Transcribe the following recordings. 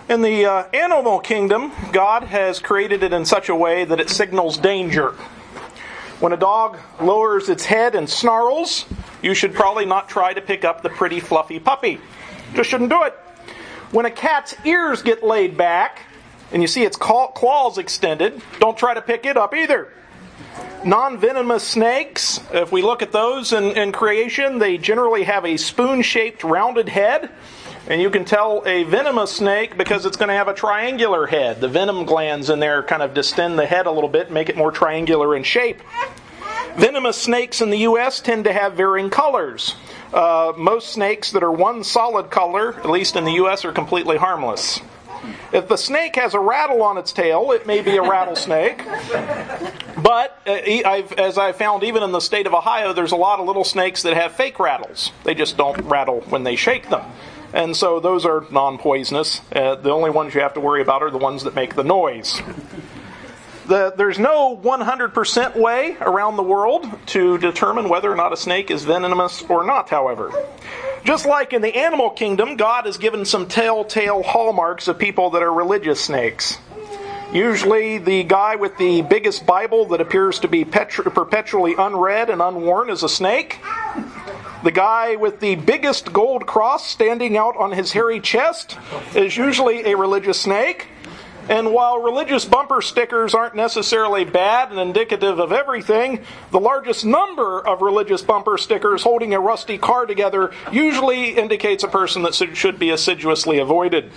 In the animal kingdom, God has created it in such a way that it signals danger. When a dog lowers its head and snarls, you should probably not try to pick up the pretty fluffy puppy. Just shouldn't do it. When a cat's ears get laid back, and you see its claws extended, don't try to pick it up either. Non-venomous snakes, if we look at those in creation, they generally have a spoon-shaped rounded head. And you can tell a venomous snake because it's going to have a triangular head. The venom glands in there kind of distend the head a little bit and make it more triangular in shape. Venomous snakes in the U.S. tend to have varying colors. Most snakes that are one solid color, at least in the U.S., are completely harmless. If the snake has a rattle on its tail, it may be a rattlesnake. But as I've found, even in the state of Ohio, there's a lot of little snakes that have fake rattles. They just don't rattle when they shake them. And so those are non-poisonous. The only ones you have to worry about are the ones that make the noise. There's no 100% way around the world to determine whether or not a snake is venomous or not, however. Just like in the animal kingdom, God has given some telltale hallmarks of people that are religious snakes. Usually the guy with the biggest Bible that appears to be perpetually unread and unworn is a snake. The guy with the biggest gold cross standing out on his hairy chest is usually a religious snake. And while religious bumper stickers aren't necessarily bad and indicative of everything, the largest number of religious bumper stickers holding a rusty car together usually indicates a person that should be assiduously avoided.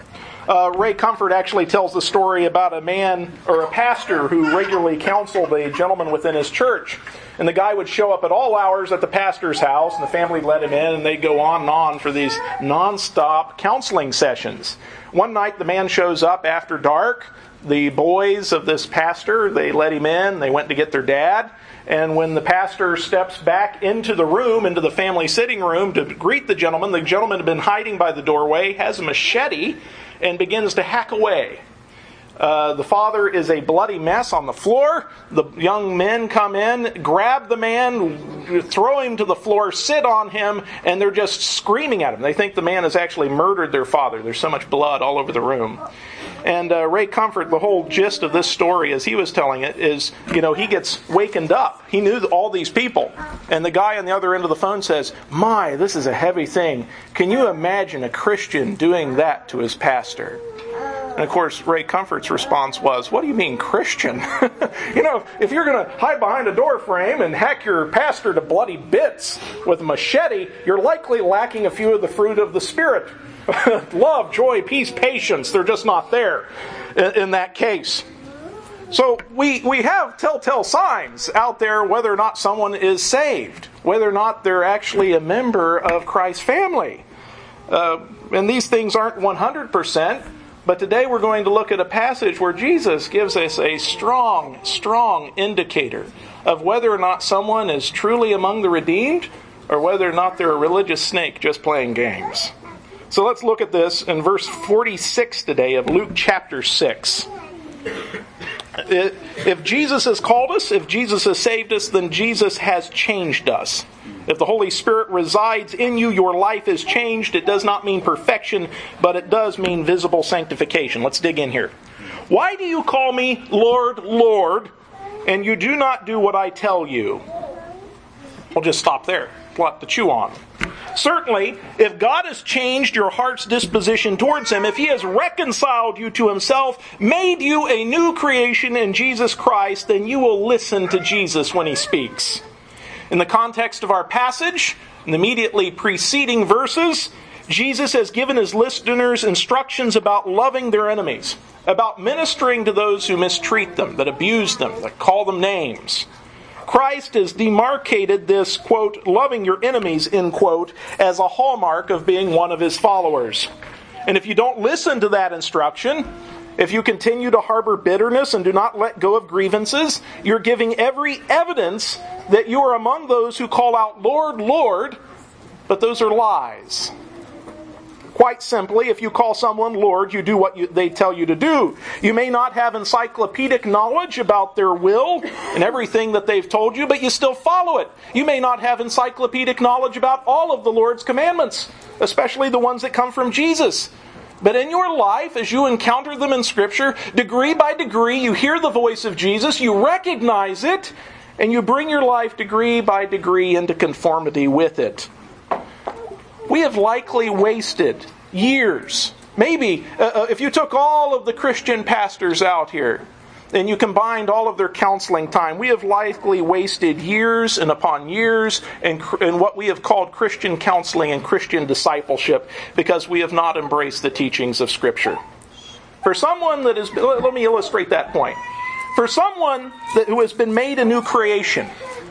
Ray Comfort actually tells the story about a man or a pastor who regularly counseled a gentleman within his church. And the guy would show up at all hours at the pastor's house, and the family let him in, and they'd go on and on for these non-stop counseling sessions. One night, the man shows up after dark. The boys of this pastor, they let him in. They went to get their dad. And when the pastor steps back into the room, into the family sitting room to greet the gentleman had been hiding by the doorway, has a machete, and begins to hack away. The father is a bloody mess on the floor. The young men come in, grab the man, throw him to the floor, sit on him, and they're just screaming at him. They think the man has actually murdered their father. There's so much blood all over the room. And Ray Comfort, the whole gist of this story as he was telling it is, he gets wakened up. He knew all these people. And the guy on the other end of the phone says, "My, this is a heavy thing. Can you imagine a Christian doing that to his pastor?" And of course, Ray Comfort's response was, "What do you mean, Christian? If you're going to hide behind a door frame and hack your pastor to bloody bits with a machete, you're likely lacking a few of the fruit of the Spirit. Love, joy, peace, patience. They're just not there in that case." So we have telltale signs out there whether or not someone is saved, whether or not they're actually a member of Christ's family. And these things aren't 100%. But today we're going to look at a passage where Jesus gives us a strong, strong indicator of whether or not someone is truly among the redeemed or whether or not they're a religious snake just playing games. So let's look at this in verse 46 today of Luke chapter 6. If Jesus has called us, if Jesus has saved us, then Jesus has changed us. If the Holy Spirit resides in you, your life is changed. It does not mean perfection, but it does mean visible sanctification. Let's dig in here. "Why do you call me Lord, Lord, and you do not do what I tell you?" We'll just stop there. A lot to chew on. Certainly, if God has changed your heart's disposition towards Him, if He has reconciled you to Himself, made you a new creation in Jesus Christ, then you will listen to Jesus when He speaks. In the context of our passage, in the immediately preceding verses, Jesus has given His listeners instructions about loving their enemies, about ministering to those who mistreat them, that abuse them, that call them names. Christ has demarcated this, quote, loving your enemies, end quote, as a hallmark of being one of His followers. And if you don't listen to that instruction, if you continue to harbor bitterness and do not let go of grievances, you're giving every evidence that you are among those who call out, "Lord, Lord," but those are lies. Quite simply, if you call someone Lord, you do what they tell you to do. You may not have encyclopedic knowledge about their will and everything that they've told you, but you still follow it. You may not have encyclopedic knowledge about all of the Lord's commandments, especially the ones that come from Jesus. But in your life, as you encounter them in Scripture, degree by degree, you hear the voice of Jesus, you recognize it, and you bring your life degree by degree into conformity with it. We have likely wasted years. Maybe if you took all of the Christian pastors out here, and you combined all of their counseling time, we have likely wasted years and upon years in what we have called Christian counseling and Christian discipleship because we have not embraced the teachings of Scripture. For someone that is, let me illustrate that point. For someone who has been made a new creation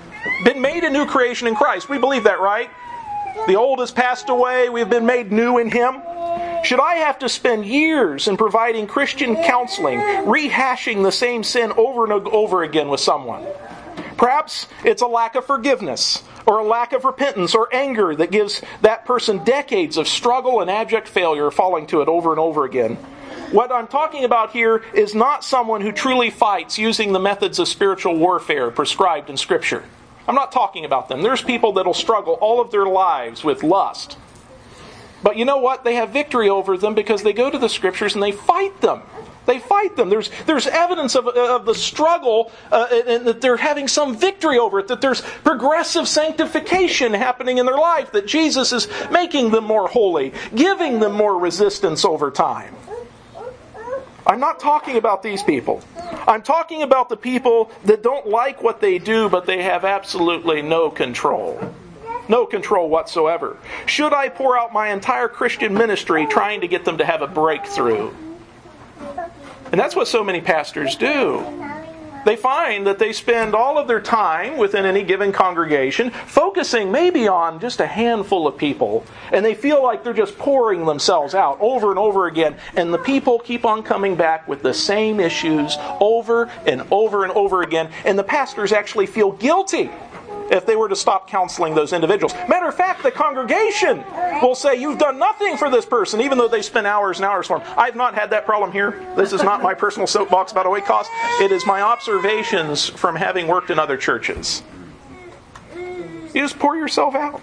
in Christ, we believe that, right? The old has passed away, we have been made new in Him. Should I have to spend years in providing Christian counseling, rehashing the same sin over and over again with someone? Perhaps it's a lack of forgiveness, or a lack of repentance, or anger that gives that person decades of struggle and abject failure, falling to it over and over again. What I'm talking about here is not someone who truly fights using the methods of spiritual warfare prescribed in Scripture. I'm not talking about them. There's people that'll struggle all of their lives with lust. But you know what? They have victory over them because they go to the Scriptures and they fight them. They fight them. There's evidence of the struggle and that they're having some victory over it, that there's progressive sanctification happening in their life, that Jesus is making them more holy, giving them more resistance over time. I'm not talking about these people. I'm talking about the people that don't like what they do, but they have absolutely no control. No control whatsoever. Should I pour out my entire Christian ministry trying to get them to have a breakthrough? And that's what so many pastors do. They find that they spend all of their time within any given congregation focusing maybe on just a handful of people. And they feel like they're just pouring themselves out over and over again. And the people keep on coming back with the same issues over and over and over again. And the pastors actually feel guilty if they were to stop counseling those individuals. Matter of fact, the congregation will say, you've done nothing for this person, even though they spend hours and hours for them. I've not had that problem here. This is not my personal soapbox about Oikos. It is my observations from having worked in other churches. You just pour yourself out.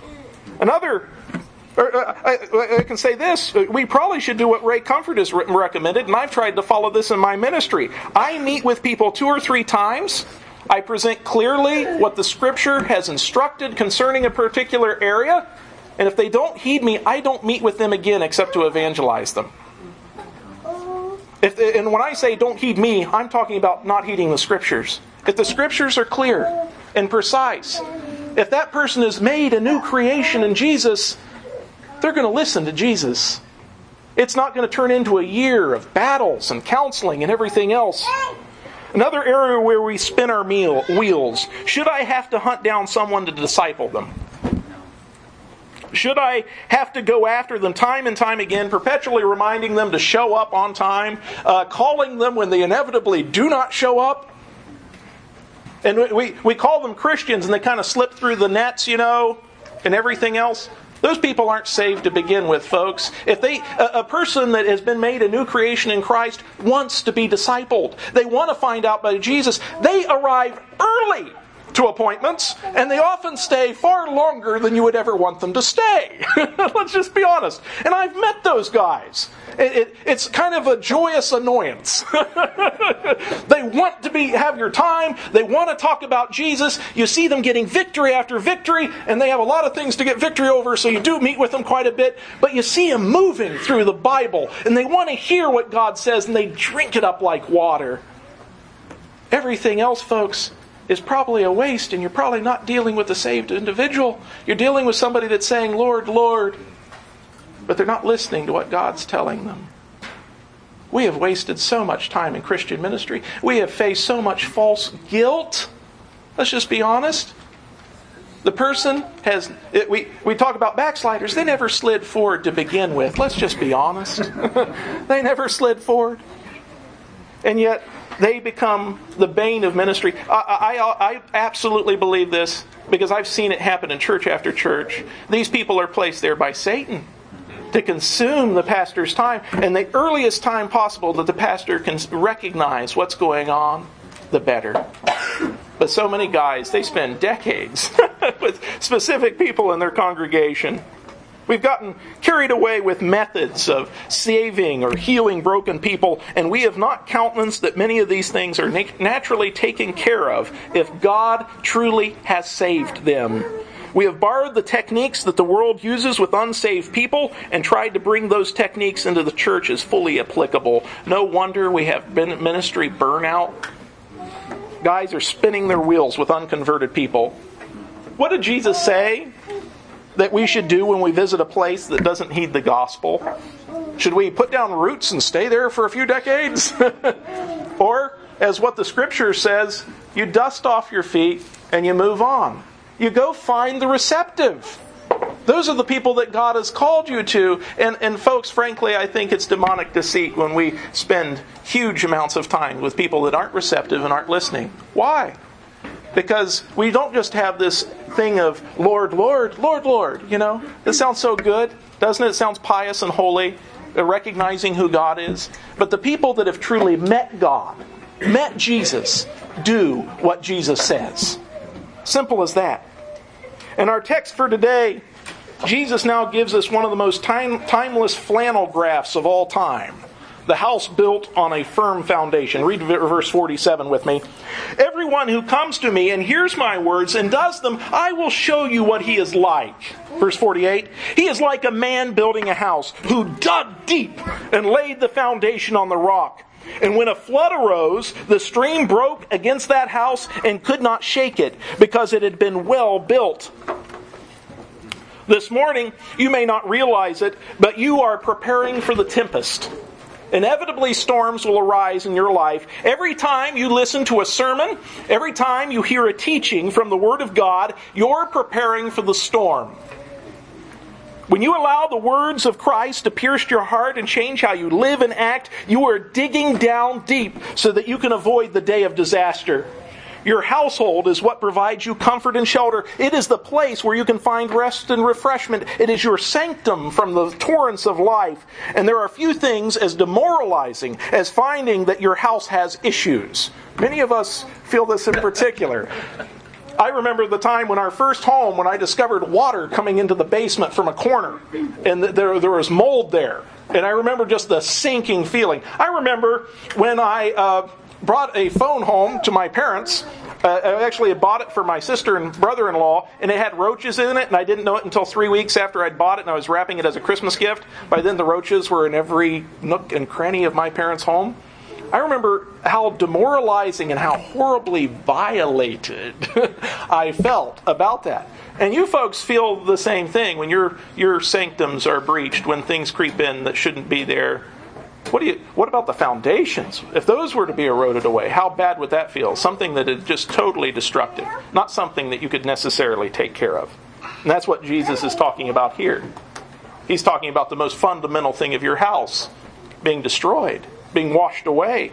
I can say this, we probably should do what Ray Comfort has recommended, and I've tried to follow this in my ministry. I meet with people 2 or 3 times. I present clearly what the Scripture has instructed concerning a particular area, and if they don't heed me, I don't meet with them again except to evangelize them. And when I say don't heed me, I'm talking about not heeding the Scriptures. If the Scriptures are clear and precise, if that person is made a new creation in Jesus, they're going to listen to Jesus. It's not going to turn into a year of battles and counseling and everything else. Another area where we spin our wheels. Should I have to hunt down someone to disciple them? Should I have to go after them time and time again, perpetually reminding them to show up on time, calling them when they inevitably do not show up? And we call them Christians and they kind of slip through the nets, and everything else. Those people aren't saved to begin with, folks. If a person that has been made a new creation in Christ wants to be discipled, they want to find out about Jesus, they arrive early to appointments, and they often stay far longer than you would ever want them to stay. Let's just be honest. And I've met those guys. It's kind of a joyous annoyance. They want to have your time. They want to talk about Jesus. You see them getting victory after victory, and they have a lot of things to get victory over, so you do meet with them quite a bit. But you see them moving through the Bible, and they want to hear what God says, and they drink it up like water. Everything else, folks, is probably a waste, and you're probably not dealing with a saved individual. You're dealing with somebody that's saying, Lord, Lord, but they're not listening to what God's telling them. We have wasted so much time in Christian ministry. We have faced so much false guilt. Let's just be honest. The person has... We talk about backsliders. They never slid forward to begin with. Let's just be honest. They never slid forward. And yet, they become the bane of ministry. I absolutely believe this because I've seen it happen in church after church. These people are placed there by Satan to consume the pastor's time. And the earliest time possible that the pastor can recognize what's going on, the better. But so many guys, they spend decades with specific people in their congregation. We've gotten carried away with methods of saving or healing broken people, and we have not countenanced that many of these things are naturally taken care of if God truly has saved them. We have borrowed the techniques that the world uses with unsaved people and tried to bring those techniques into the church as fully applicable. No wonder we have ministry burnout. Guys are spinning their wheels with unconverted people. What did Jesus say that we should do when we visit a place that doesn't heed the gospel? Should we put down roots and stay there for a few decades? Or, as what the Scripture says, you dust off your feet and you move on. You go find the receptive. Those are the people that God has called you to. And folks, frankly, I think it's demonic deceit when we spend huge amounts of time with people that aren't receptive and aren't listening. Why? Because we don't just have this thing of, Lord, Lord, Lord, Lord. You know, this sounds so good, doesn't it? It sounds pious and holy, recognizing who God is. But the people that have truly met God, met Jesus, do what Jesus says. Simple as that. In our text for today, Jesus now gives us one of the most timeless flannel graphs of all time. The house built on a firm foundation. Read verse 47 with me. Everyone who comes to me and hears my words and does them, I will show you what he is like. Verse 48. He is like a man building a house who dug deep and laid the foundation on the rock. And when a flood arose, the stream broke against that house and could not shake it because it had been well built. This morning, you may not realize it, but you are preparing for the tempest. Inevitably, storms will arise in your life. Every time you listen to a sermon, every time you hear a teaching from the Word of God, you're preparing for the storm. When you allow the words of Christ to pierce your heart and change how you live and act, you are digging down deep so that you can avoid the day of disaster. Your household is what provides you comfort and shelter. It is the place where you can find rest and refreshment. It is your sanctum from the torrents of life. And there are few things as demoralizing as finding that your house has issues. Many of us feel this in particular. I remember the time when our first home, when I discovered water coming into the basement from a corner, and there was mold there. And I remember just the sinking feeling. I remember when I brought a phone home to my parents. I actually had bought it for my sister and brother-in-law, and it had roaches in it, and I didn't know it until 3 weeks after I'd bought it, and I was wrapping it as a Christmas gift. By then, the roaches were in every nook and cranny of my parents' home. I remember how demoralizing and how horribly violated I felt about that. And you folks feel the same thing when your sanctums are breached, when things creep in that shouldn't be there. What about the foundations? If those were to be eroded away, how bad would that feel? Something that is just totally destructive, not something that you could necessarily take care of. And that's what Jesus is talking about here. He's talking about the most fundamental thing of your house being destroyed, being washed away.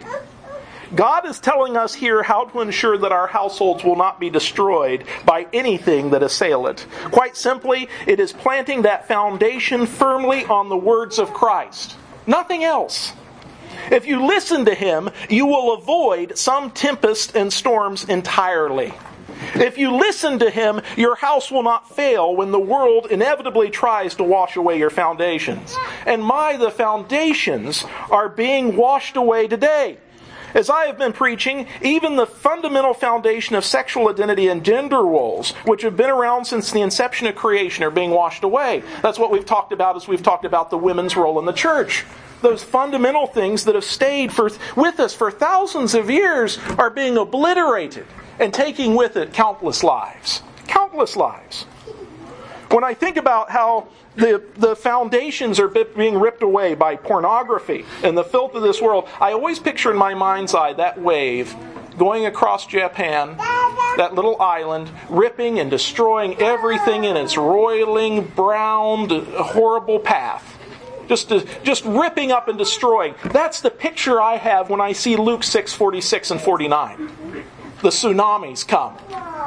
God is telling us here how to ensure that our households will not be destroyed by anything that assail it. Quite simply, it is planting that foundation firmly on the words of Christ. Nothing else. If you listen to Him, you will avoid some tempests and storms entirely. If you listen to Him, your house will not fail when the world inevitably tries to wash away your foundations. And the foundations are being washed away today. As I have been preaching, even the fundamental foundation of sexual identity and gender roles, which have been around since the inception of creation, are being washed away. That's what we've talked about as we've talked about the women's role in the church. Those fundamental things that have stayed with us for thousands of years are being obliterated and taking with it countless lives. Countless lives. When I think about how the foundations are being ripped away by pornography and the filth of this world, I always picture in my mind's eye that wave going across Japan, that little island, ripping and destroying everything in its roiling, browned, horrible path. Just ripping up and destroying. That's the picture I have when I see Luke 6:46 and 49. The tsunamis come.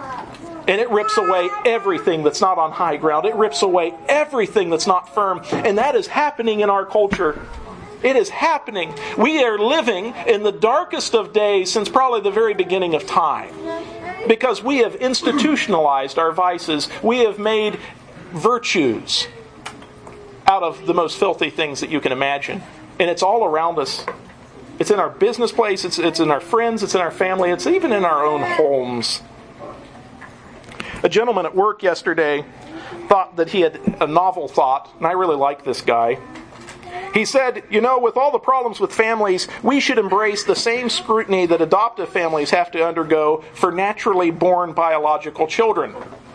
And it rips away everything that's not on high ground. It rips away everything that's not firm. And that is happening in our culture. It is happening. We are living in the darkest of days since probably the very beginning of time. Because we have institutionalized our vices. We have made virtues out of the most filthy things that you can imagine. And it's all around us. It's in our business place, it's in our friends, it's in our family, it's even in our own homes. A gentleman at work yesterday thought that he had a novel thought, and I really like this guy. He said, with all the problems with families, we should embrace the same scrutiny that adoptive families have to undergo for naturally born biological children.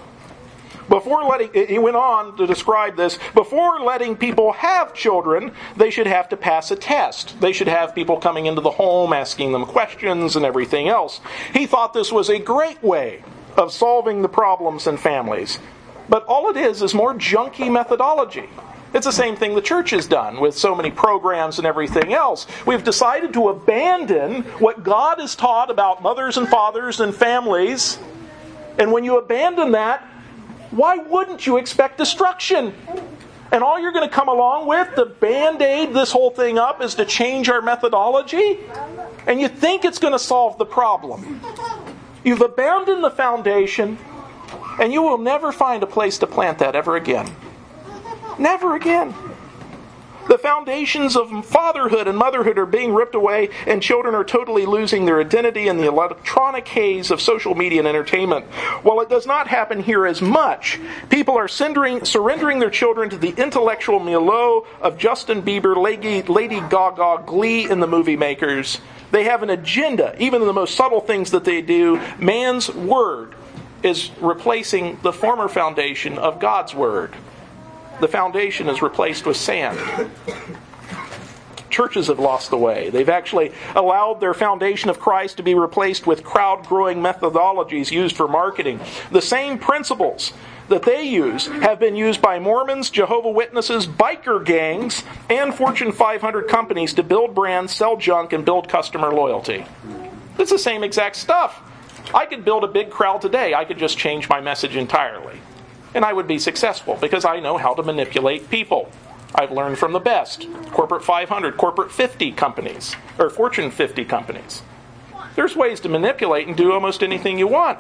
He went on to describe this, before letting people have children, they should have to pass a test. They should have people coming into the home, asking them questions and everything else. He thought this was a great way of solving the problems in families. But all it is more junky methodology. It's the same thing the church has done with so many programs and everything else. We've decided to abandon what God has taught about mothers and fathers and families. And when you abandon that, why wouldn't you expect destruction? And all you're going to come along with to band-aid this whole thing up is to change our methodology? And you think it's going to solve the problem. You've abandoned the foundation, and you will never find a place to plant that ever again. Never again. The foundations of fatherhood and motherhood are being ripped away, and children are totally losing their identity in the electronic haze of social media and entertainment. While it does not happen here as much, people are surrendering their children to the intellectual milieu of Justin Bieber, Lady Gaga, Glee, and the movie makers. They have an agenda, even in the most subtle things that they do. Man's word is replacing the former foundation of God's word. The foundation is replaced with sand. Churches have lost the way. They've actually allowed their foundation of Christ to be replaced with crowd-growing methodologies used for marketing. The same principles that they use have been used by Mormons, Jehovah's Witnesses, biker gangs, and Fortune 500 companies to build brands, sell junk, and build customer loyalty. It's the same exact stuff. I could build a big crowd today. I could just change my message entirely. And I would be successful because I know how to manipulate people. I've learned from the best. Corporate 500, Corporate 50 companies, or Fortune 50 companies. There's ways to manipulate and do almost anything you want.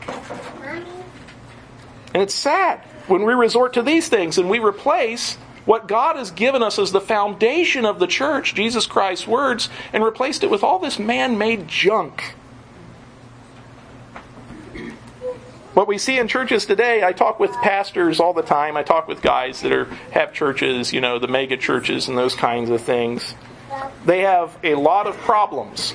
And it's sad when we resort to these things and we replace what God has given us as the foundation of the church, Jesus Christ's words, and replaced it with all this man-made junk. What we see in churches today, I talk with pastors all the time. I talk with guys that have churches, the mega churches and those kinds of things. They have a lot of problems.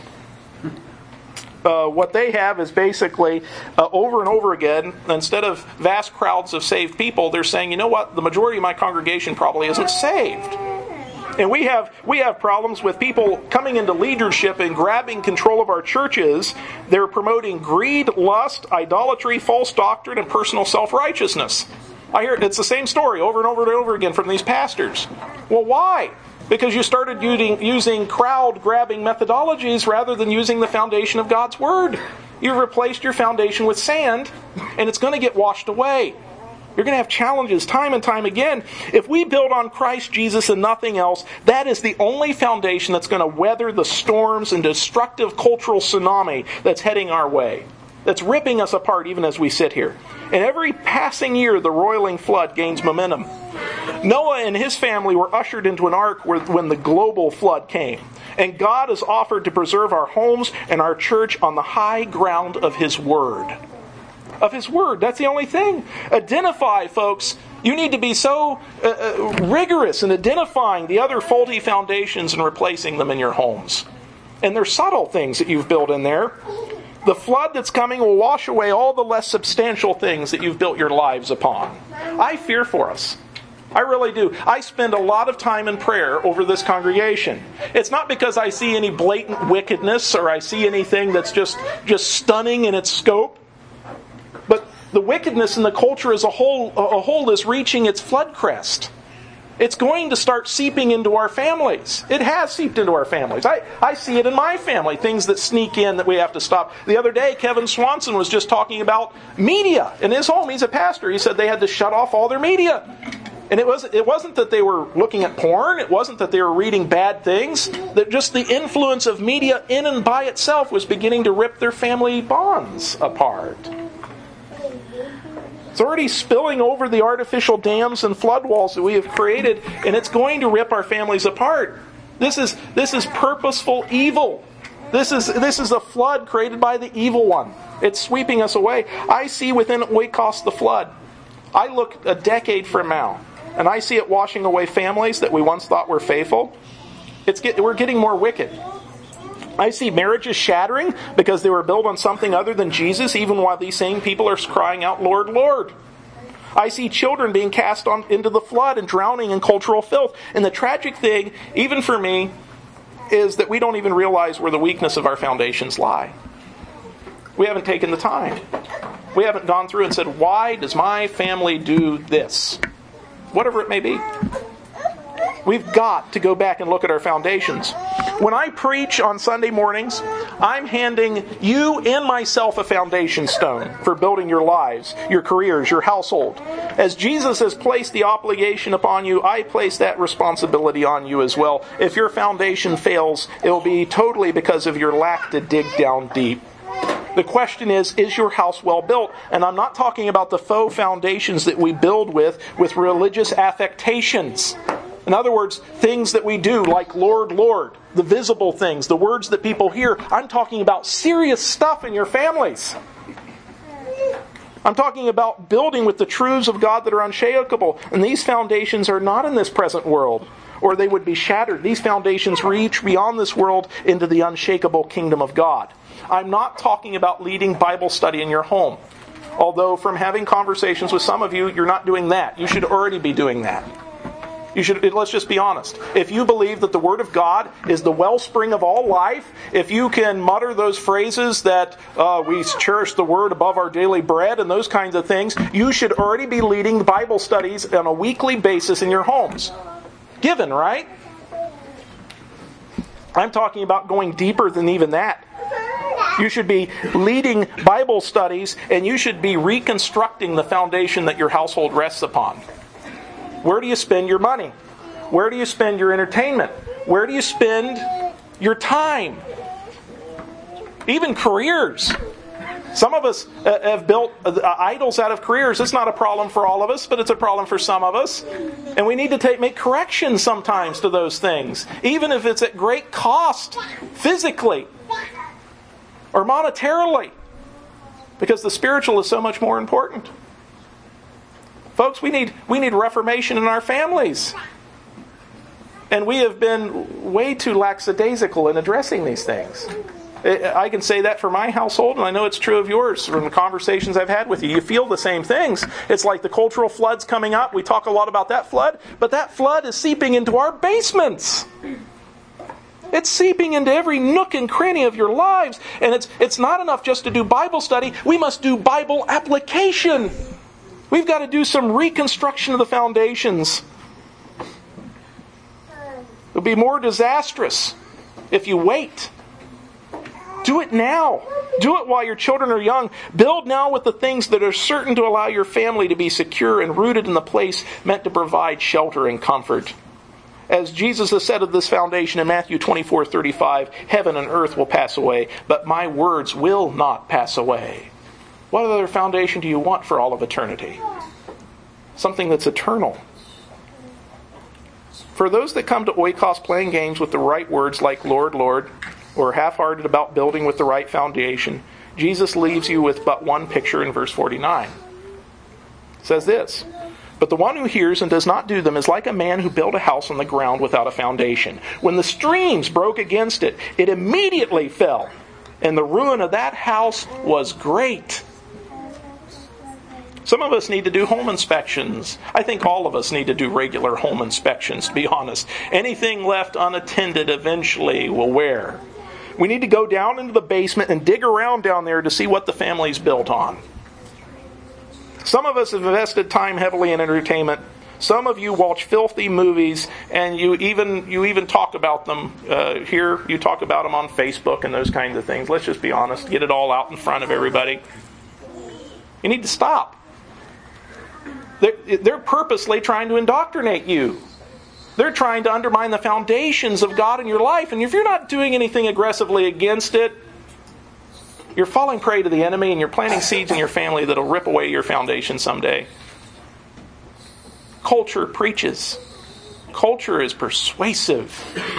What they have is basically, over and over again, instead of vast crowds of saved people, they're saying, you know what, the majority of my congregation probably isn't saved. And we have problems with people coming into leadership and grabbing control of our churches. They're promoting greed, lust, idolatry, false doctrine, and personal self-righteousness. I hear it's the same story over and over and over again from these pastors. Well, why? Because you started using crowd-grabbing methodologies rather than using the foundation of God's Word. You've replaced your foundation with sand, and it's going to get washed away. You're going to have challenges time and time again. If we build on Christ Jesus and nothing else, that is the only foundation that's going to weather the storms and destructive cultural tsunami that's heading our way. That's ripping us apart even as we sit here. And every passing year, the roiling flood gains momentum. Noah and his family were ushered into an ark when the global flood came. And God has offered to preserve our homes and our church on the high ground of His Word. Of His Word. That's the only thing. Identify, folks. You need to be so rigorous in identifying the other faulty foundations and replacing them in your homes. And there's subtle things that you've built in there. The flood that's coming will wash away all the less substantial things that you've built your lives upon. I fear for us. I really do. I spend a lot of time in prayer over this congregation. It's not because I see any blatant wickedness or I see anything that's just stunning in its scope. But the wickedness in the culture as a whole is reaching its flood crest. It's going to start seeping into our families. It has seeped into our families. I see it in my family, things that sneak in that we have to stop. The other day, Kevin Swanson was just talking about media. In his home, he's a pastor. He said they had to shut off all their media. And it wasn't that they were looking at porn. It wasn't that they were reading bad things. That just the influence of media in and by itself was beginning to rip their family bonds apart. It's already spilling over the artificial dams and flood walls that we have created, and it's going to rip our families apart. This is purposeful evil. This is a flood created by the evil one. It's sweeping us away. I see within Oikos the flood. I look a decade from now, and I see it washing away families that we once thought were faithful. We're getting more wicked. I see marriages shattering because they were built on something other than Jesus, even while these same people are crying out, Lord, Lord. I see children being cast into the flood and drowning in cultural filth. And the tragic thing, even for me, is that we don't even realize where the weakness of our foundations lie. We haven't taken the time. We haven't gone through and said, why does my family do this? Whatever it may be. We've got to go back and look at our foundations. When I preach on Sunday mornings, I'm handing you and myself a foundation stone for building your lives, your careers, your household. As Jesus has placed the obligation upon you, I place that responsibility on you as well. If your foundation fails, it will be totally because of your lack to dig down deep. The question is your house well built? And I'm not talking about the faux foundations that we build with religious affectations. In other words, things that we do like Lord, Lord, the visible things, the words that people hear. I'm talking about serious stuff in your families. I'm talking about building with the truths of God that are unshakable. And these foundations are not in this present world, or they would be shattered. These foundations reach beyond this world into the unshakable kingdom of God. I'm not talking about leading Bible study in your home. Although from having conversations with some of you, you're not doing that. You should already be doing that. Let's just be honest. If you believe that the Word of God is the wellspring of all life, if you can mutter those phrases that we cherish the Word above our daily bread and those kinds of things, you should already be leading Bible studies on a weekly basis in your homes. Given, right? I'm talking about going deeper than even that. You should be leading Bible studies, and you should be reconstructing the foundation that your household rests upon. Where do you spend your money? Where do you spend your entertainment? Where do you spend your time? Even careers. Some of us have built idols out of careers. It's not a problem for all of us, but it's a problem for some of us. And we need to make corrections sometimes to those things, even if it's at great cost, physically or monetarily, because the spiritual is so much more important. Folks, we need reformation in our families. And we have been way too lackadaisical in addressing these things. I can say that for my household, and I know it's true of yours from the conversations I've had with you. You feel the same things. It's like the cultural flood's coming up. We talk a lot about that flood, but that flood is seeping into our basements. It's seeping into every nook and cranny of your lives. And it's not enough just to do Bible study. We must do Bible application. We've got to do some reconstruction of the foundations. It'll be more disastrous if you wait. Do it now. Do it while your children are young. Build now with the things that are certain to allow your family to be secure and rooted in the place meant to provide shelter and comfort. As Jesus has said of this foundation in Matthew 24:35, heaven and earth will pass away, but my words will not pass away. What other foundation do you want for all of eternity? Something that's eternal. For those that come to Oikos playing games with the right words like Lord, Lord, or half-hearted about building with the right foundation, Jesus leaves you with but one picture in verse 49. It says this, but the one who hears and does not do them is like a man who built a house on the ground without a foundation. When the streams broke against it, it immediately fell, and the ruin of that house was great. Some of us need to do home inspections. I think all of us need to do regular home inspections, to be honest. Anything left unattended eventually will wear. We need to go down into the basement and dig around down there to see what the family's built on. Some of us have invested time heavily in entertainment. Some of you watch filthy movies, and you even talk about them here. You talk about them on Facebook and those kinds of things. Let's just be honest. Get it all out in front of everybody. You need to stop. They're purposely trying to indoctrinate you. They're trying to undermine the foundations of God in your life. And if you're not doing anything aggressively against it, You're falling prey to the enemy, and you're planting seeds in your family that'll rip away your foundation someday. Culture preaches. Culture is persuasive.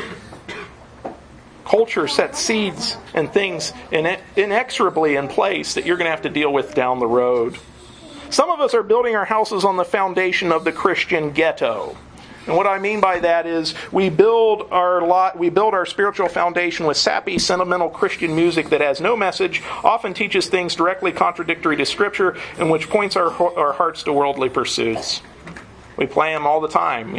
Culture sets seeds and things inexorably in place that you're going to have to deal with down the road. Some of us are building our houses on the foundation of the Christian ghetto. And what I mean by that is we build our spiritual foundation with sappy, sentimental Christian music that has no message, often teaches things directly contradictory to Scripture, and which points our hearts to worldly pursuits. We play them all the time.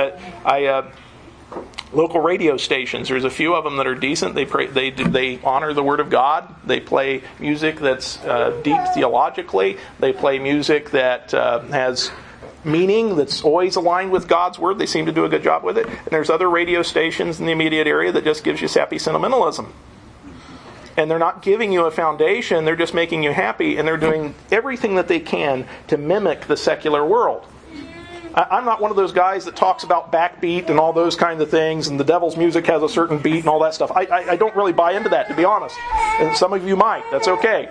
Local radio stations, there's a few of them that are decent. They honor the Word of God. They play music that's deep theologically. They play music that has meaning that's always aligned with God's Word. They seem to do a good job with it. And there's other radio stations in the immediate area that just gives you sappy sentimentalism. And they're not giving you a foundation. They're just making you happy. And they're doing everything that they can to mimic the secular world. I'm not one of those guys that talks about backbeat and all those kinds of things, and the devil's music has a certain beat and all that stuff. I don't really buy into that, to be honest. And some of you might. That's okay.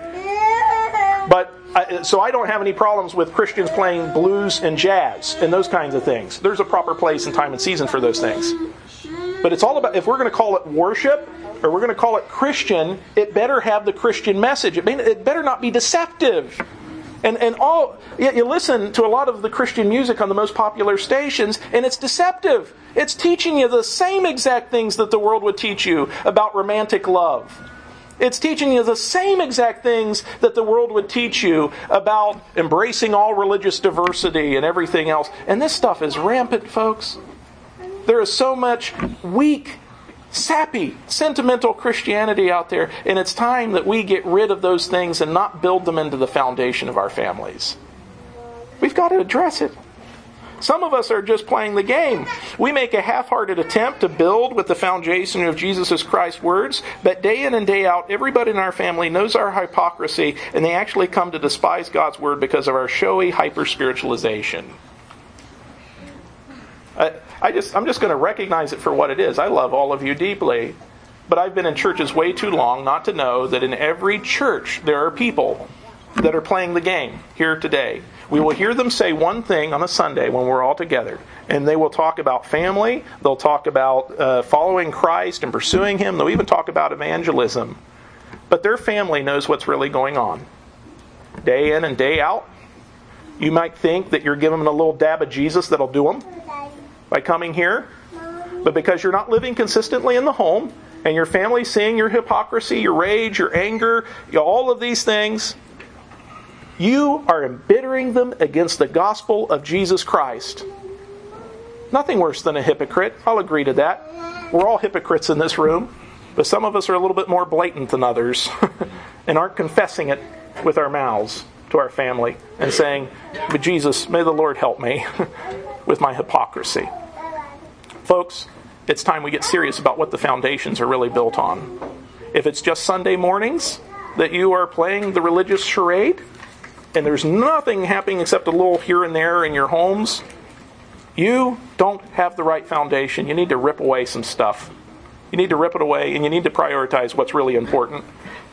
So I don't have any problems with Christians playing blues and jazz and those kinds of things. There's a proper place and time and season for those things. But it's all about, if we're going to call it worship, or we're going to call it Christian, it better have the Christian message. It better not be deceptive. You listen to a lot of the Christian music on the most popular stations, and it's deceptive. It's teaching you the same exact things that the world would teach you about romantic love. It's teaching you the same exact things that the world would teach you about embracing all religious diversity and everything else. And this stuff is rampant, folks. There is so much weak, sappy, sentimental Christianity out there, and it's time that we get rid of those things and not build them into the foundation of our families. We've got to address it. Some of us are just playing the game. We make a half-hearted attempt to build with the foundation of Jesus Christ's words, but day in and day out, everybody in our family knows our hypocrisy, and they actually come to despise God's word because of our showy hyper-spiritualization. I'm just going to recognize it for what it is. I love all of you deeply, but I've been in churches way too long not to know that in every church there are people that are playing the game here today. We will hear them say one thing on a Sunday when we're all together, and they will talk about family, they'll talk about following Christ and pursuing Him, they'll even talk about evangelism. But their family knows what's really going on. Day in and day out, you might think that you're giving them a little dab of Jesus that'll do them by coming here, but because you're not living consistently in the home, and your family's seeing your hypocrisy, your rage, your anger, all of these things, you are embittering them against the gospel of Jesus Christ. Nothing worse than a hypocrite. I'll agree to that. We're all hypocrites in this room, but some of us are a little bit more blatant than others and aren't confessing it with our mouths to our family and saying, "But Jesus, may the Lord help me with my hypocrisy." Folks, it's time we get serious about what the foundations are really built on. If it's just Sunday mornings that you are playing the religious charade, and there's nothing happening except a little here and there in your homes, you don't have the right foundation. You need to rip away some stuff. You need to rip it away, and you need to prioritize what's really important.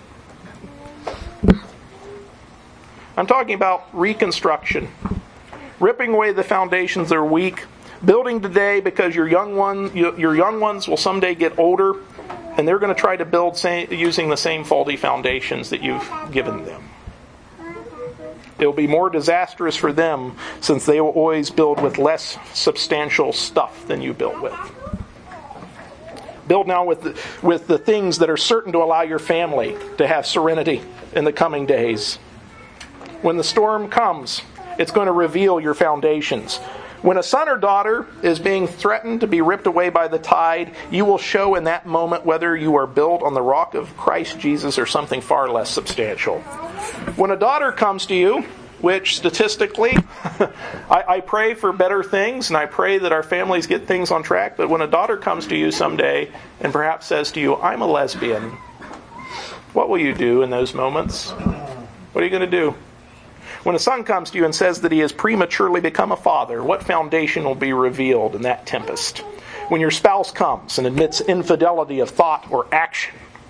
I'm talking about reconstruction. Ripping away the foundations that are weak. Building today because your young ones will someday get older, and they're going to try to build using the same faulty foundations that you've given them. It will be more disastrous for them since they will always build with less substantial stuff than you built with. Build now with the things that are certain to allow your family to have serenity in the coming days. When the storm comes, it's going to reveal your foundations. When a son or daughter is being threatened to be ripped away by the tide, you will show in that moment whether you are built on the rock of Christ Jesus or something far less substantial. When a daughter comes to you, which statistically, I pray for better things, and I pray that our families get things on track, but when a daughter comes to you someday and perhaps says to you, "I'm a lesbian," what will you do in those moments? What are you going to do? When a son comes to you and says that he has prematurely become a father, what foundation will be revealed in that tempest? When your spouse comes and admits infidelity of thought or action,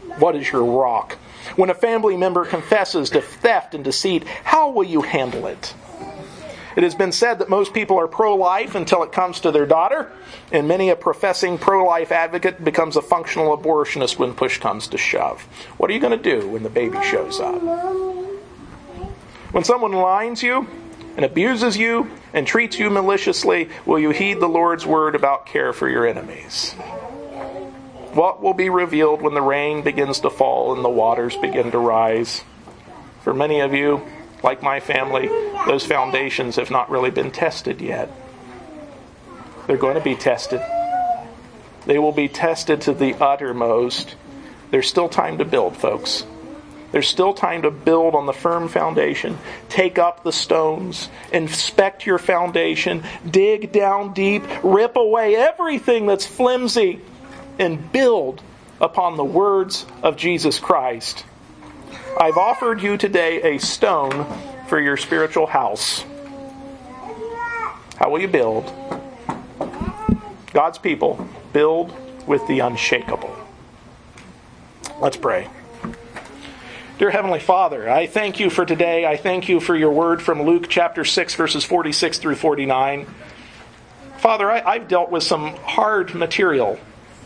What is your rock? When a family member confesses to theft and deceit, how will you handle it? It has been said that most people are pro-life until it comes to their daughter, and many a professing pro-life advocate becomes a functional abortionist when push comes to shove. What are you going to do when the baby shows up? When someone maligns you and abuses you and treats you maliciously, will you heed the Lord's word about care for your enemies? What will be revealed when the rain begins to fall and the waters begin to rise? For many of you, like my family, those foundations have not really been tested yet. They're going to be tested. They will be tested to the uttermost. There's still time to build, folks. There's still time to build on the firm foundation. Take up the stones. Inspect your foundation. Dig down deep. Rip away everything that's flimsy. And build upon the words of Jesus Christ. I've offered you today a stone for your spiritual house. How will you build? God's people build with the unshakable. Let's pray. Dear Heavenly Father, I thank you for today. I thank you for your word from Luke chapter 6, verses 46 through 49. Father, I've dealt with some hard material.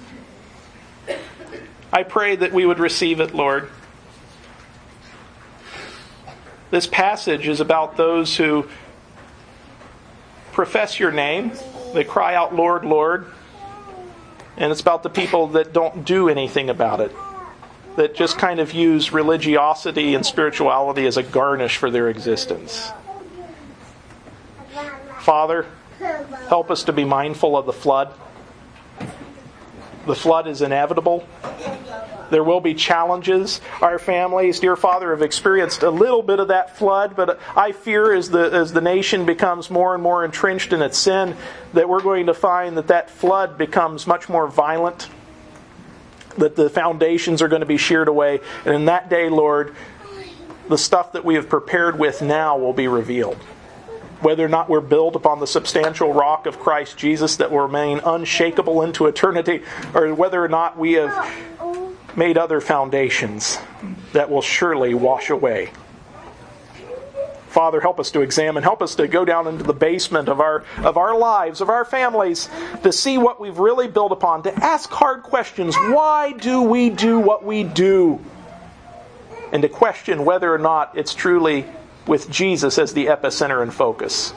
I pray that we would receive it, Lord. This passage is about those who profess your name. They cry out, Lord, Lord. And it's about the people that don't do anything about it. That just kind of use religiosity and spirituality as a garnish for their existence. Father, help us to be mindful of the flood. The flood is inevitable. There will be challenges. Our families, dear Father, have experienced a little bit of that flood, but I fear as the nation becomes more and more entrenched in its sin, that we're going to find that flood becomes much more violent, that the foundations are going to be sheared away. And in that day, Lord, the stuff that we have prepared with now will be revealed. Whether or not we're built upon the substantial rock of Christ Jesus that will remain unshakable into eternity, or whether or not we have made other foundations that will surely wash away. Father, help us to examine. Help us to go down into the basement of our lives, of our families, to see what we've really built upon, to ask hard questions. Why do we do what we do? And to question whether or not it's truly with Jesus as the epicenter and focus.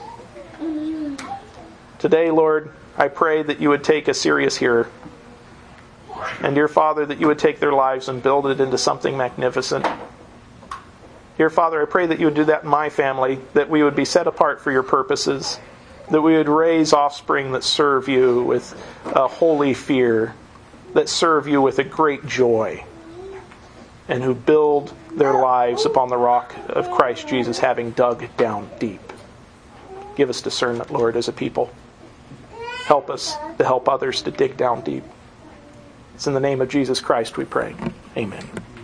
Today, Lord, I pray that you would take a serious hearer. And dear Father, that you would take their lives and build it into something magnificent. Dear Father, I pray that you would do that in my family, that we would be set apart for your purposes, that we would raise offspring that serve you with a holy fear, that serve you with a great joy, and who build their lives upon the rock of Christ Jesus, having dug down deep. Give us discernment, Lord, as a people. Help us to help others to dig down deep. It's in the name of Jesus Christ we pray. Amen.